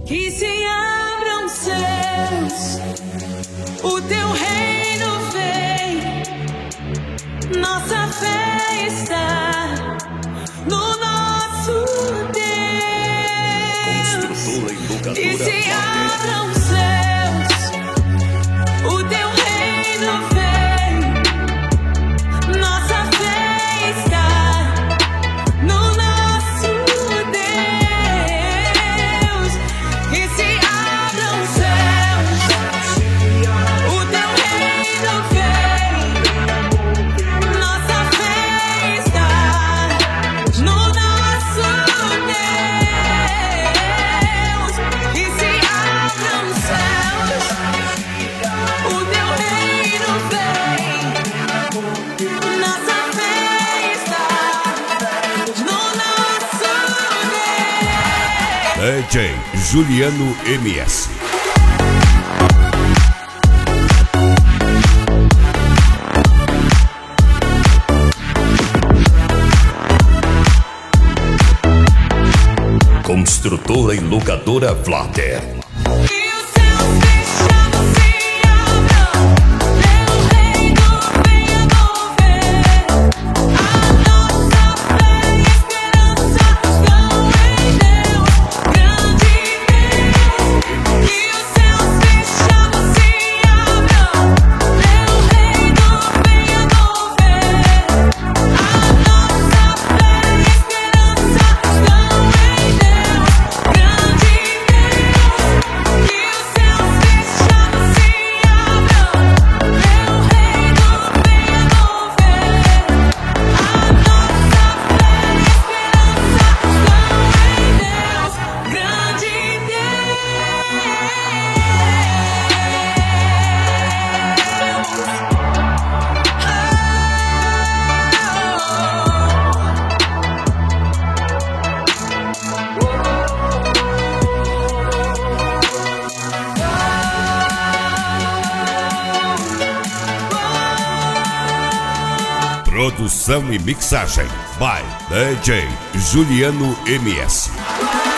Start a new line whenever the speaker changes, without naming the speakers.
Que se abram céus, o teu reino vem, nossa fé está no nosso Deus.
Construtora e locadora
Que se
Flater.
abram céus, o teu reino vem, nossa fé está no nosso Deus. Que se abram céus, o teu reino vem, nossa fé está no nosso Deus. Que se abram céus, o teu reino vem, nossa fé está no nosso Deus.
DJ Juliano MS. Construtora e locadora Flater.
Que os céus fechados se abram, teu reino venha mover. A nossa fé e esperança estão em Deus, grande Deus. Que os céus fechados se abram, teu reino venha mover. A nossa fé e esperança estão em Deus, grande Deus. Que os céus fechados se abram, teu reino venha mover. A nossa fé e esperança estão em Deus, grande
Produção e mixagem by DJ Juliano MS.